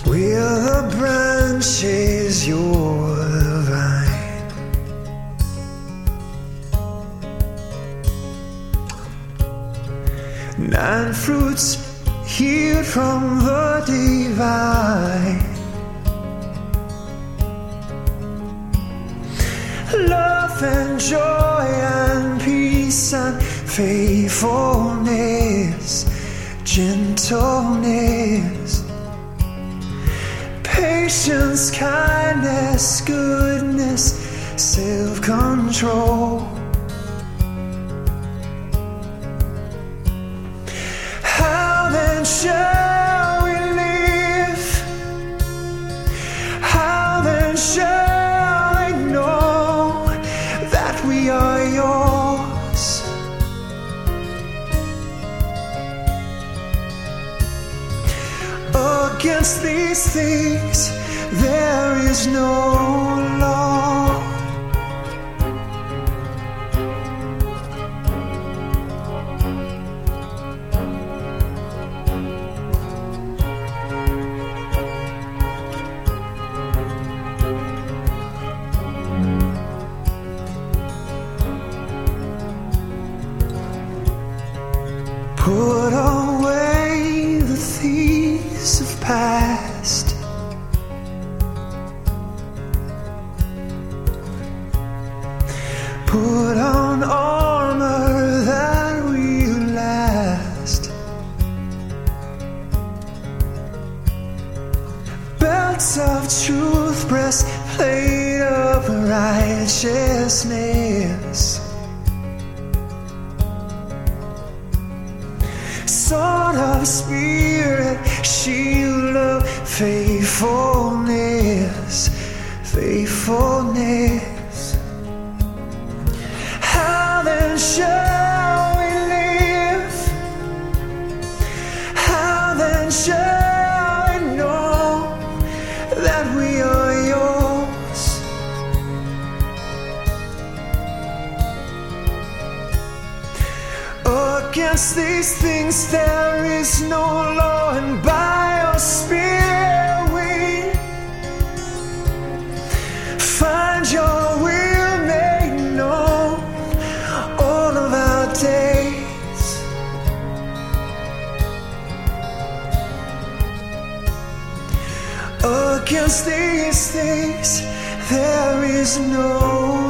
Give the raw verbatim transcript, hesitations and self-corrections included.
We're the branches, you're the vine. Nine fruits healed from the divine. Love and joy and peace and faithfulness, gentleness, patience, kindness, goodness, self-control. How then shall we live? How then shall I know that we are yours? Against these things there is no law. Put away the thieves of past. Put on armor that will last. Belts of truth, breastplate of righteousness, sword of spirit, shield of faithfulness, faithfulness. How then shall we live? How then shall I know that we are yours? Against these things there is no law, and by your Spirit we find your will made known all of our days. Against these things there is no